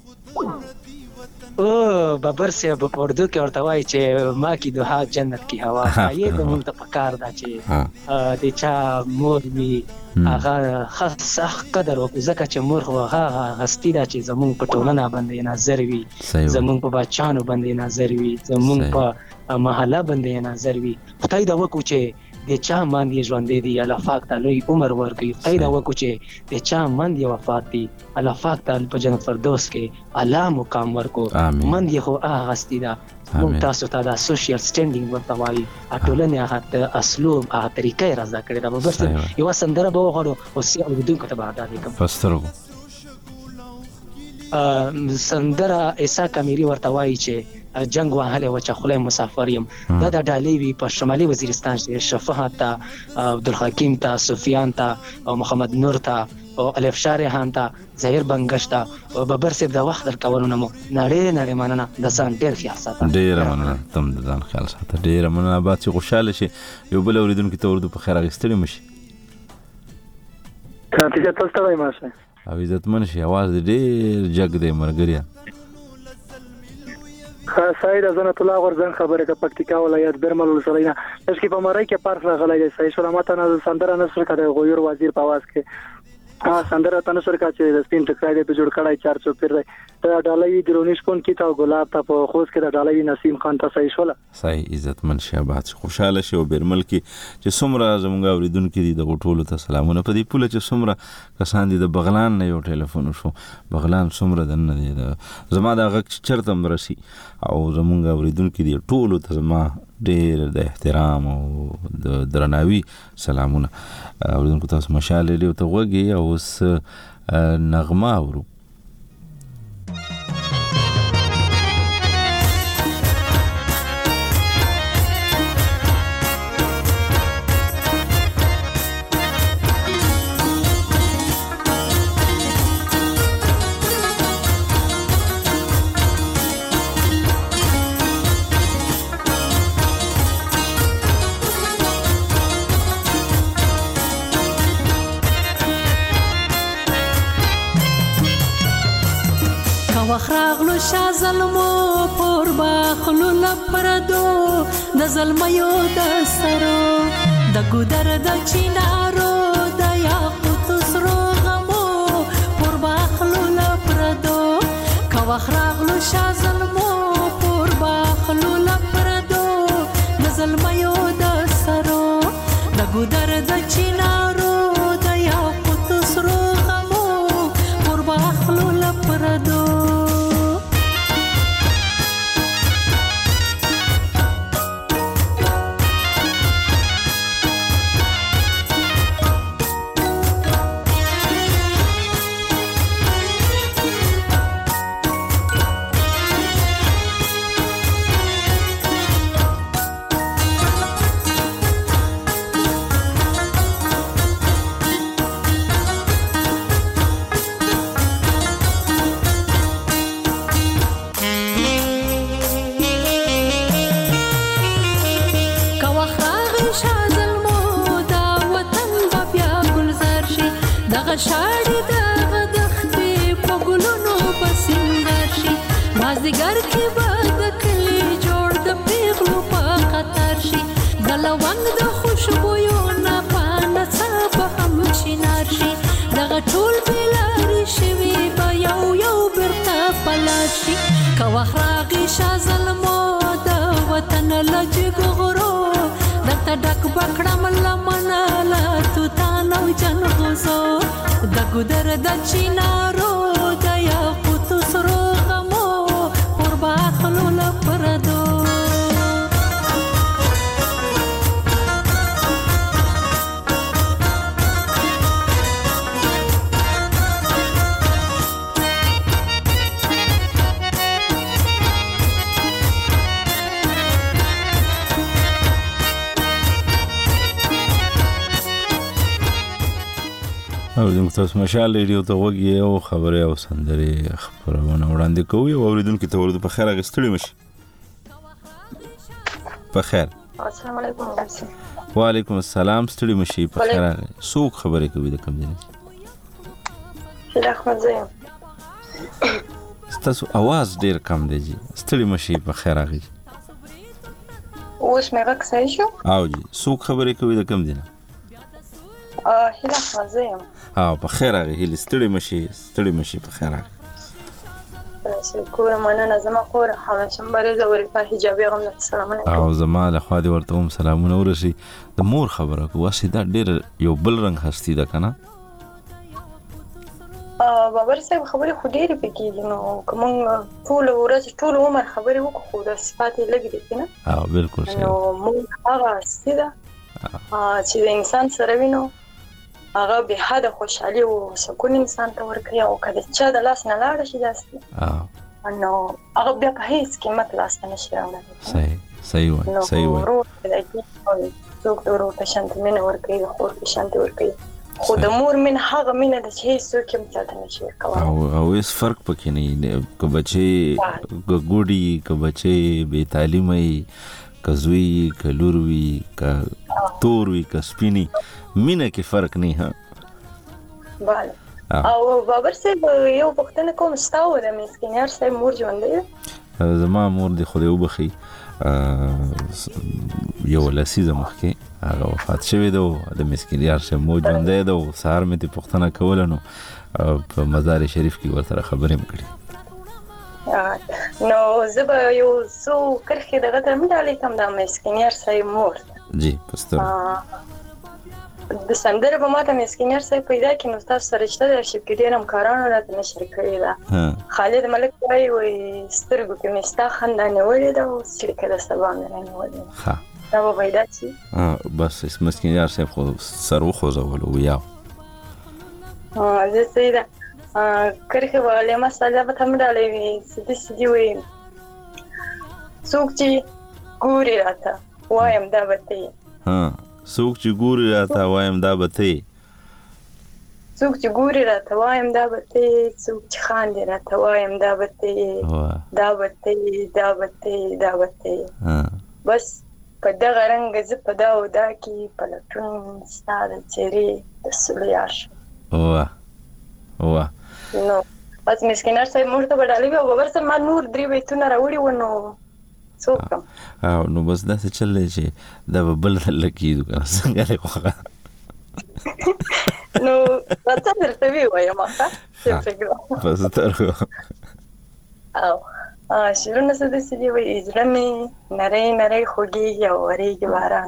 [SPEAKER 17] او بابر صاحب په اردو کې ورته وای چې ما کی دوه جنت کی هوا یې د مونږ ته پکار دا چې د چا مور می هغه خاص قدر او زکه چې مور هغه هستی دا چې زمونږ په ټولنه باندې نظر وي زمونږ په بچانو باندې نظر وي زمونږ په محله باندې نظر وي. خدای دا وکړي چې د چا من یې ژوندې دي الله پاک ته لوی عمر ورکړي. خدای دا وکړي چې د چا من یې وفات دي الله پاک ته په جنت فردوس کې اعلی مقام ورکړي. من یې خو هغه هستی ده موږ تاسو ته د سوشل سټینډینګ ورته وایي ټولنې هغه اسلوب هغه طریقه یې را زده کړې ده. بس یوه سندره به وغواړو او اورېدونکو ته به ادا کوم
[SPEAKER 1] په سترګو
[SPEAKER 17] سندره عیسی کامیري ورته وایي چې جنگ وهلی و چې خولای مسافر یم. دا د ډالۍ وي په شمالي وزیرستان کې شفاعت ته عبدالحکیم ته سفیان ته او محمد نور ته او الف شارحان ته ظاهر بنگش ته او ببر صاحب د وخت درکولو نه مو نړۍ نړۍ مننه د ځان ډېر خیال ساته.
[SPEAKER 1] ډېره مننه تم د ځان خیال ساته. ډېره مننه بعد چې خوشحاله شي یو بل اورېدونکي ته اردو په خیر راغستلی مشي.
[SPEAKER 15] نتیجه تاسو ته وایم ماشه
[SPEAKER 1] او عزتمن شي. आवाज دې ډېر جګ دی مرګریا.
[SPEAKER 15] سعید ازنه الله ورزن خبره که پکتیکا ولایت برمل ولسوالۍ اس کې په مړی کې پارک راغلی دی صحیح شو ماته نه سندره نصر کړه غویر وزیر په आवाज کې ها سندره تنصر کا چې د سپین ټکای دی په جوړ کړای چار چوپیر دی دا ډالوي درونیش کون کی تا ګلاب ته په خوش کې دا ډالوي نسیم خان ته صحیح شول
[SPEAKER 1] صحیح عزتمن شهباز خوشاله شو بیرمل کې چې سمره زمونږ اوریدونکو دي د غټولو ته سلامونه په دې پوله چې سمره کسان دي د بغلان نه یو ټلیفون شو بغلان سمره دنه دي زما دا غږ چرته مرسي او زمونږ اوریدونکو دي ټولو ته زما ډېر د احترام او د درناوي سلامونه اوریدونکو تاسو مشاله له ته وګي او س نغمه اورو
[SPEAKER 14] وخراغلو شا ظلمو پور باخلو لپردو د ظلمیو د سرو د ګودر د چینارو د یاقوت سرو غمو پور باخلو لپردو کا وخراغلو شا ظلمو پور باخلو لپردو د ظلمیو د سرو د ګودر د چینارو د یاقوت سرو غمو پور باخلو لپردو شاړې دغه دښتې په ګلونو په سینګار شي مازدیګر کې به د کلي جوړ د پیغلو په قطار شي د لونګ د خوشبویو نه په نڅا به هم چینار شي دغه ټول بېلارې شوي به یو یو بېرته په لار شي که وخت راغی شا ظلمو د وطن له جګو غرو درته ډک به کړم لمنه له توتان او جنغوزو د ګودر د چینارو د یاقوتو سرو غمو پور باخلو لپردو اوریدونکو تاسو مشال ریډیو ته وګورئ او خبره او سندره خبرونه وړاندې کوي او اوریدونکو ته ورته په خیر غستړي مشي په خیر
[SPEAKER 18] السلام علیکم
[SPEAKER 1] وعلیکم السلام ستړي مشي په خیر څوک خبره کوي د کوم ځای
[SPEAKER 18] شیخ احمد زیم
[SPEAKER 1] تاسو आवाज ډیر کم دی جی ستړي مشي په خیر راغی
[SPEAKER 18] اوس مې غږ صحیح شو
[SPEAKER 1] او جی څوک خبره کوي د کوم ځای
[SPEAKER 18] اه هیله احمد زیم
[SPEAKER 1] اه په خیر راغی هیله ستړي مشي ستړي مشي په خیر راغی
[SPEAKER 18] کور مننه زما کور همشم بره زوري په حجابي غم سلامونه
[SPEAKER 1] او زما له خوا دې ورته هم سلامونه ورسي د مور خبره کو واسي دا ډېر یو بل رنگ هستی ده کنه
[SPEAKER 18] ا بابر صاحب خبرې خو ډېرې پکې دي نو کوم ټول ورځ ټول عمر خبرې وکړو خو د صفات لګې دي کنه
[SPEAKER 1] اه بالکل
[SPEAKER 18] نو موږ هغه سیده چې انسان سره وینو هغه به حد خوشحالي او سکون انسان ته ورکړي او کله چې د لاس نه لاړ شي داسې
[SPEAKER 1] اه
[SPEAKER 18] نو هغه بیا په هیڅ قیمت لاس نه شي راوړل
[SPEAKER 1] صحیح صحیح وای صحیح وای
[SPEAKER 18] نو څوک ورو په شانت مینه ورکړي خو په شانت ورکړي خو د مور من هغه مینه د چې څوک هم څه نه شي کولای
[SPEAKER 1] او او هیڅ فرق پکې نه کو بچي ګوډي کو بچي بے تعلیمي کزوی کلوروي ک توروي ک سپینی مینه کې فرق نه ها
[SPEAKER 18] bale او بابر صاحب یو وختونه کوم ستاو د مسکینر صاحب مور ژوند دی
[SPEAKER 1] زما مور دی خو دې وبخي یو لسیزه مخکې هغه وفات شوی دی د مسکینیار شه مو ژوندی دی او سهار مې ترې پوښتنه کوله نو په مزار شریف کې ورسره خبرې مې کړې.
[SPEAKER 18] نو زه به یو څو کرښې دغه ته هم ډالۍ کړم د مسکینیار صاحب مور ته.
[SPEAKER 1] جی په سترګو
[SPEAKER 18] د سندره به ماته مسکینیار صاحب پیدا کړي نو ستاسو سره شته د ارشیف کې ډېر همکارانو راته نشر کړې ده. خالد ملک وایي وایي سترګو کې مې ستا خندا نیولې ده او څړیکه د سبا مې رانیولې ده. دا به پیدا شي.
[SPEAKER 1] بس مسکینیار صاحب خو سر وخوځولو ویاو.
[SPEAKER 18] زه صحیح ده کرښې به علامه ساده به ته هم ډالۍ وي سدي سدي وایي څوک چې ګوري راته وایم دا به ته یې.
[SPEAKER 1] څوک چې ګوري راته وایم دا به ته یې.
[SPEAKER 18] څوک چې ګوري راته وایم دا به ته یې څوک چې خاندي راته وایم دا به ته یې دا به ته یې دا به ته یې دا به ته یې. بس په دغه رنګه زه په دا او دا کې پلټون ستا د څېرې د سلو یار شم.
[SPEAKER 1] واه واه
[SPEAKER 18] نو بس مسکینار صاحب موږ ته به ډالۍ وي او ببر صاحب ما نور درې بیتونه راوړي وو نو څه وکړم.
[SPEAKER 1] نو بس داسې چل دی چې دا به بل ځل کېږو که نه څنګه دی خوښه
[SPEAKER 18] نو راځه درته ووایم ښه
[SPEAKER 1] په سترګو
[SPEAKER 18] او شعرونه څه داسې دي وایي زړه مې نری نری خوږېږي او ورېږي باران.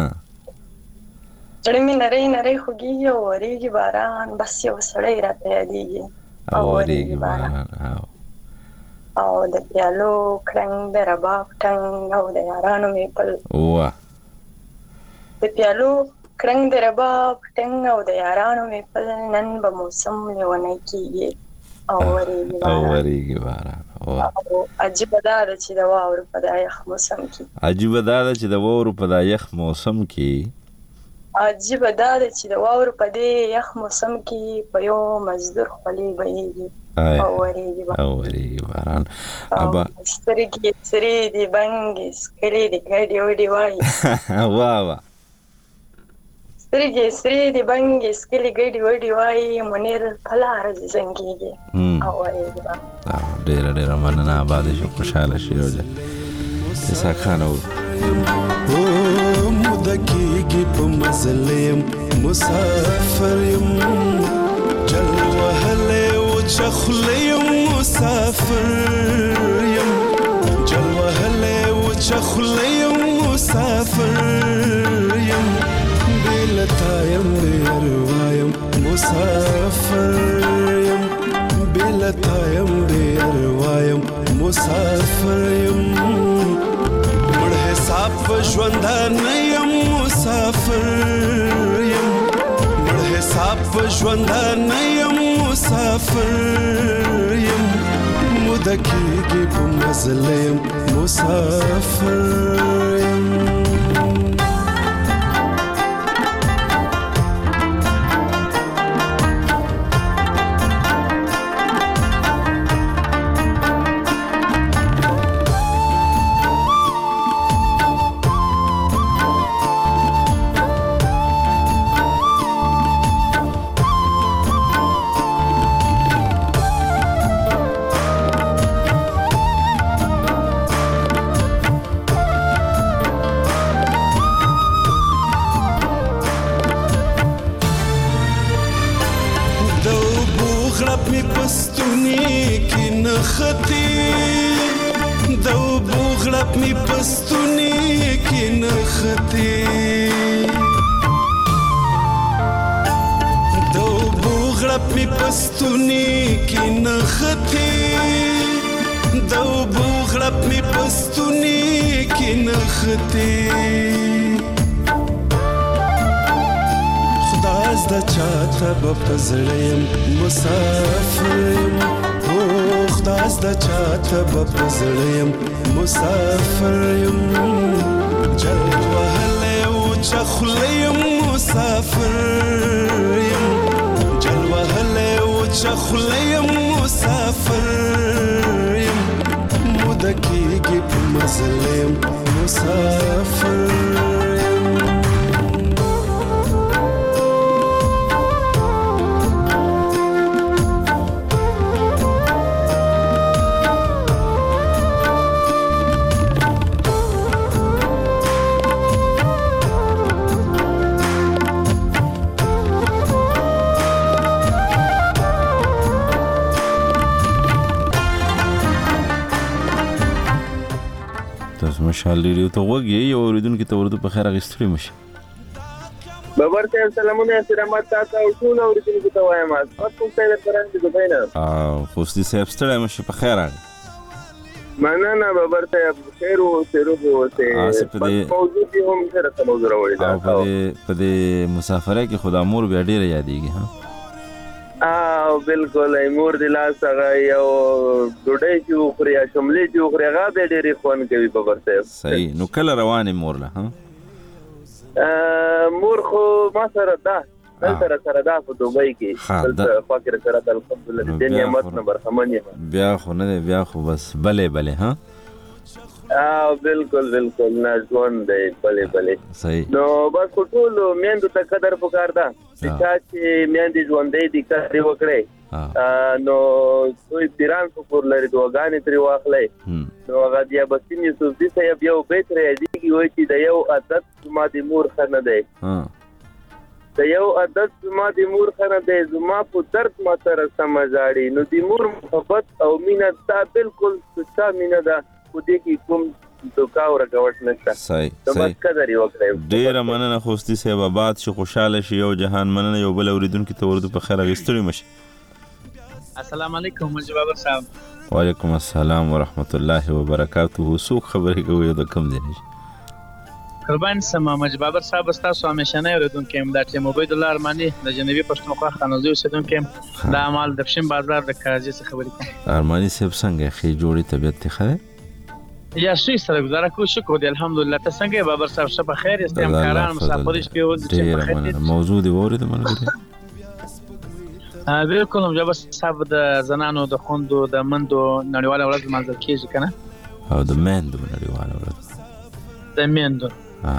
[SPEAKER 18] زړه مې نری نری خوږېږي او ورېږي باران بس یو سړی راته یادېږي او ورېږي باران. او د پیالو کړنګ د رباب ټنګ او د یارانو مې پل.
[SPEAKER 1] واه
[SPEAKER 18] د پیالو کړنګ د رباب ټنګ او د یارانو مې پل نن به موسم لیونی کېږي او ورېږي باران.
[SPEAKER 1] او ورېږي باران.
[SPEAKER 18] عجیبه دا ده چې د واورو په دا یخ موسم کې
[SPEAKER 1] عجیبه دا ده چې د واورو په دا یخ موسم کې
[SPEAKER 18] عجیبه دا ده چې د واورو په دې یخ موسم کې په یو مزدور خولې بهیږي او ورېږي
[SPEAKER 1] او ورېږي باران.
[SPEAKER 18] سترګې سرې دي بنګې ښکلې دي ګډې وډې وایي.
[SPEAKER 1] واه واه
[SPEAKER 18] سترګې سرې دي بنګې ښکلې ګډې وډې وایي منیر په لاره زنګېږي او ورېږي باران.
[SPEAKER 1] ډېره ډېره مننه آباده شو خوشحاله شي او اسحاق خان او
[SPEAKER 6] موده کېږي په مزل یم مسافر یم جل وهلی وچه خوله یم مسافر یم جل وهلی وچه خوله یم مسافر یم بې له تا یم د اروا یم مسافر یم بې له تا یم د اروا یم مسافر یم مړ حساب په ژوندانه یم مسافر یم مړ حساب په ژوندانه یم مسافر یم موده کېږي په مزل یم مسافر یم.
[SPEAKER 1] ماشاءالله ریډیو ته وګي یو اوریدونکو ته ورته په خیر اغستړي مشه
[SPEAKER 19] بابر صاحب سلامونه احترامات تاسو او ټول اوریدونکو ته وایم تاسو څه درته د دوبینه
[SPEAKER 1] او خوستي صاحب ستړی مشه په خیر راغلی
[SPEAKER 19] مننه بابر صاحب خیر او سرو اوسه موضوع دی هم سره موضوع راوړی دا
[SPEAKER 1] په دې په دې مسافرۍ کې خدا مور بیا ډیره یادېږي ها
[SPEAKER 19] او بالکل مور د لاس هغه یو ډوډۍ چې خوري شملې چې خوري هغه به ډېرې خوان کوي بابر صاحب
[SPEAKER 1] صحیح نو کله روانې مور له ها
[SPEAKER 19] مور خو ما سره ده بل سره سره ده په دوبۍ کې بل فقر سره د الحمدلله د نعمت نه برخمن یم
[SPEAKER 1] بیا خو نه بیا خو بس بلې بلې ها
[SPEAKER 19] او بالکل بالکل نه ژوند دی بلې بلې
[SPEAKER 1] صحیح
[SPEAKER 19] نو بس ټول میندو ته قدر پکار ده چې میندې ژوندې دي کار وکړي نو دوی پیران په کور لري دوغانې تری واخلې نو هغه بیا بسین یوسف دي صاحب یو بیت راځي وایي چې د یو عادت ما د مور خنه دی د یو عادت ما د مور خنه دی زما په درد ما سره سمجاړي نو د مور محبت او مینه دا بالکل سچا مینه ده خو دې کې کوم دوکا او رکاوټ نشته
[SPEAKER 1] صحیح
[SPEAKER 19] صحیح قدر یې وکړئ
[SPEAKER 1] ډېره مننه خوستي صاحب آباد شي خوشاله شي یو جهان مننه یو بل اوریدونکو ته ورته په خیر اغستړي مشه
[SPEAKER 20] السلام علیکم مجید بابر صاحب
[SPEAKER 1] وعلیکم السلام ورحمت الله وبرکاته سو خبرې کوي د کم دی
[SPEAKER 20] قربان سم مجید بابر صاحب تاسو همیشه نه اوریدونکو ام د عبید الله ارمانی د جنوبي پښتونخوا خانوزي اوسیدونکو د اعمال د پښین بازار د کاجي څخه خبرې کوم
[SPEAKER 1] ارمانی صاحب څنګه خې جوړی طبيعت ته خره
[SPEAKER 20] یا شي سره گزاره کو شکر دی الحمدلله ته څنګه بابر صاحب شپه خیر استم کاران مسافر شپه و
[SPEAKER 1] چې موضوع دی وره د مرګ
[SPEAKER 20] بالکل هم صاحب د زنانو د خوندو د مندو نړیواله ورځ منځل کیږي کنه
[SPEAKER 1] او د مندو نړیواله ورځ
[SPEAKER 20] د مندو ا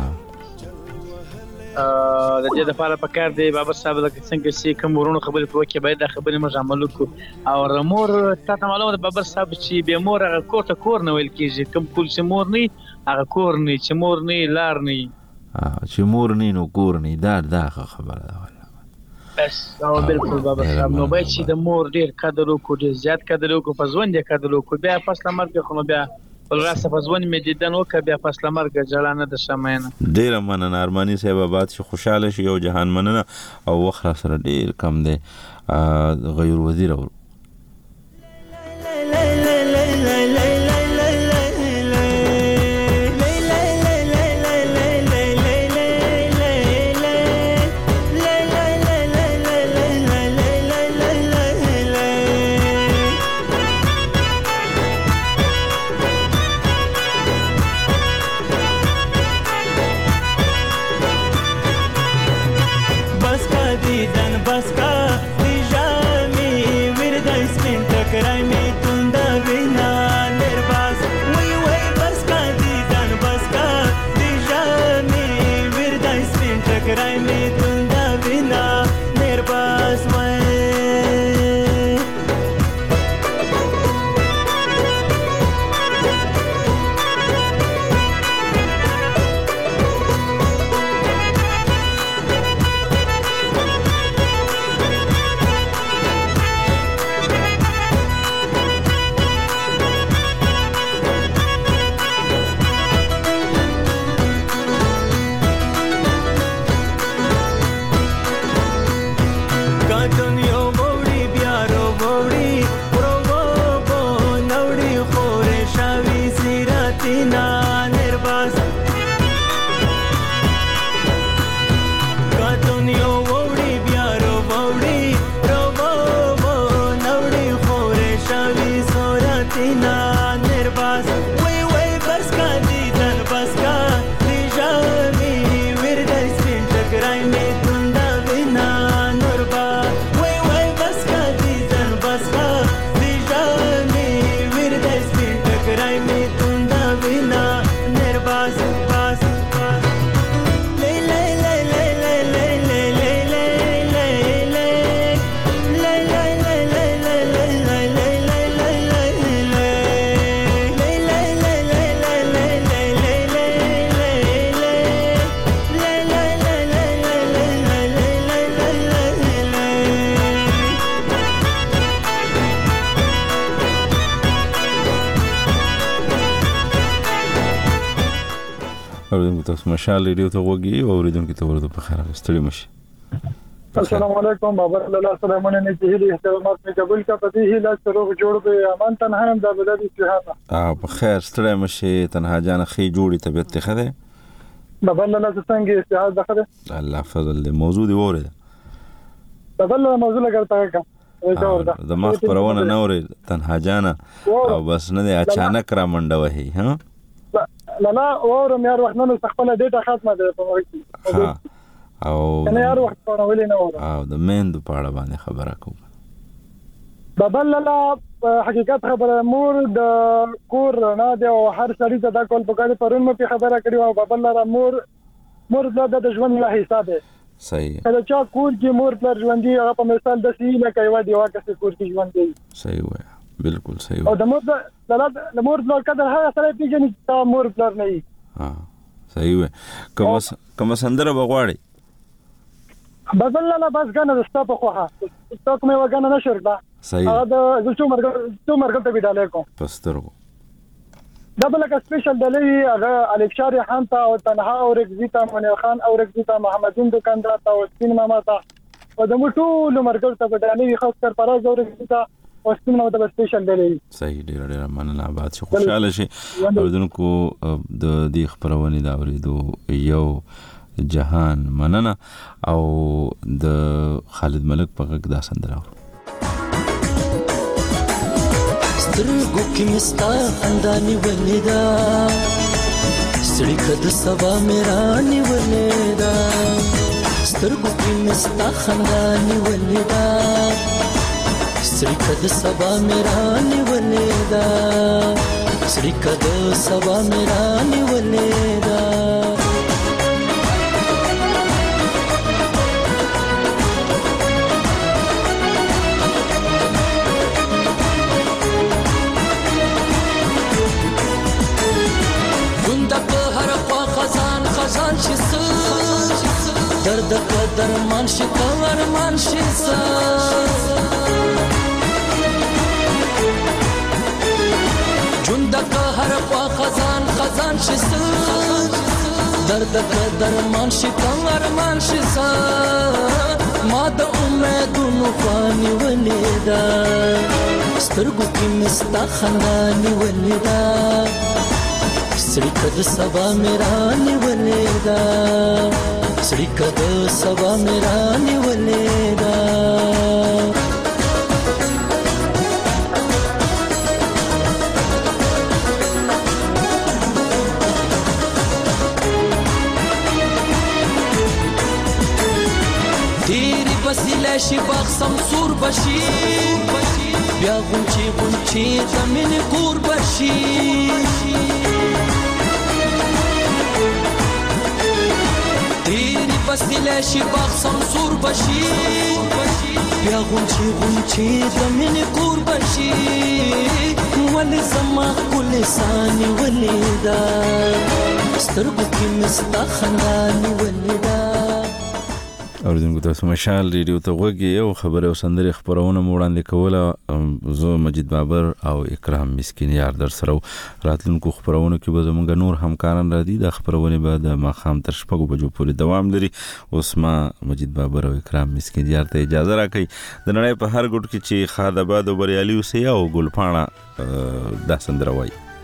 [SPEAKER 20] د دې د لپاره پکار دی بابر صاحب لکه څنګه چې کوم ورونو خبرې په وکه باید د خبرې موږ عمل وکړو او رمور ته معلومه ده بابر صاحب چې به مور هغه کوټه کور نه ویل کیږي کوم کول چې مور نه هغه کور نه چې مور نه لار نه
[SPEAKER 1] چې مور نه نو کور نه دا دا خبره ده
[SPEAKER 20] بس او بالکل بابر صاحب نو باید چې د مور ډیر قدر وکړو ډیر زیات قدر وکړو په ژوند یې قدر وکړو بیا پس لمر کې خو بیا ول راسه په ژوند مې دیدن وکړه بیا پس لمر کې جړانه د شمینه
[SPEAKER 1] ډیر مننه ارمانی صاحب آباد شي خوشاله شي یو جهان مننه او وخت سره ډیر کم دی غیر وزیر او اوریدونکو تاسو مشال ریډیو ته وګورئ او اوریدونکو ته ورته په خیر ستړي مشي.
[SPEAKER 21] السلام علیکم بابا الله سلامونه نه جهلی احترامات می قبول کا پتی هی لا سروغ جوړ به امان تنها هم د بلدي سهاته
[SPEAKER 1] اه په خیر ستړي مشي تنها جان خي جوړي طبيعت ته خده
[SPEAKER 21] بابا الله څنګه استعاذ دخله
[SPEAKER 1] الله فضل له موضوع دی وره
[SPEAKER 21] بابا الله موضوع لګرتا کا
[SPEAKER 1] د مخ پرونه نه وره تنها جان او بس نه اچانک را منډه وهي ها
[SPEAKER 21] لا لا اورم یار وخت نو خپل ډیټا ختمه ده په وخت
[SPEAKER 1] ها او
[SPEAKER 21] نه یار وخت په ولې نه وره
[SPEAKER 1] او د مند په اړه باندې خبره کوم
[SPEAKER 21] بابا الله حقیقت خبره مور د کور نه دی او هر سړی ته دا کول پکاره پرون مې خبره کړې او بابا الله مور مور د ژوند له حساب
[SPEAKER 1] صحیح
[SPEAKER 21] کله چې کور کې مور پر ژوند دی هغه په مثال د سیله کوي دی واکه چې کور کې ژوند دی
[SPEAKER 1] صحیح وای بالکل صحیح
[SPEAKER 21] او د مور د مور د قدر هغه سره پیژني چې مور پر نه
[SPEAKER 1] ها صحیح وای کوم کوم سندره بغواړي
[SPEAKER 21] بس الله بس غنه د ستا په خوخه ستا کومه وغنه نشر دا
[SPEAKER 1] صحیح
[SPEAKER 21] هغه د څو مرګ څو مرګ ته ویډاله کوم
[SPEAKER 1] پسترګو
[SPEAKER 21] دا بل کا سپیشل دلی هغه الکشاری خان ته او تنها او رگزیتا منیر خان او رگزیتا محمدین دکاندار ته او سپین ماما ته او د موټو مرګ ته ویډاله وی خاص کر پراز او رگزیتا او سپین ماما ته سپیشل دلی
[SPEAKER 1] صحیح ډیر ډیر مننه آباد شي خوشاله شي اوردونکو د دې خبرونه دا اوریدو یو جهان مننه او د خالد ملک په غږ دا سندره
[SPEAKER 22] سترګو کې مستا خنداني ولیدا سړی کده سبا میرانی ولیدا سترګو کې مستا خنداني ولیدا سړی کده سبا میرانی ولیدا سړی کده سبا میرانی ولیدا خزان شي درد قدر مان شي کور مان شي سا جند کا هر خوا خزان خزان شي درد قدر مان شي کور مان شي سا ما د امیدونو فاني ولیدا سترګو کې مستا خنداني ولیدا سړی کده سبا میرانی ولیدا سړی کده سبا میرانی ولیدا تیری بسیله شي باغ سمسور بشي بیا غونچی غونچی زمین کور بشي تیری بسیله شي باغ سمسور بشي بیا غونچی غونچی زمین کور بشي ولی زما کل سانی ولیدا سترګو کې مستا خنداني ولیدا
[SPEAKER 1] اوریدونکو تاسو مشال ریډیو ته وګورئ او خبره او سندره خبرونه وړاندې کوله زه مجید بابر او اکرام مسکین یار در سره راتلونکو خبرونه کې به زمونږ نور همکاران را دي د خبرونه به د ماخام تر شپږو بجو پورې دوام لري اوس ما مجید بابر او اکرام مسکین یار ته اجازه راکړئ د نړۍ په هر ګوټ کې چې خاداباد او بریالي اوسئ او ګلپاڼه دا سندره وایي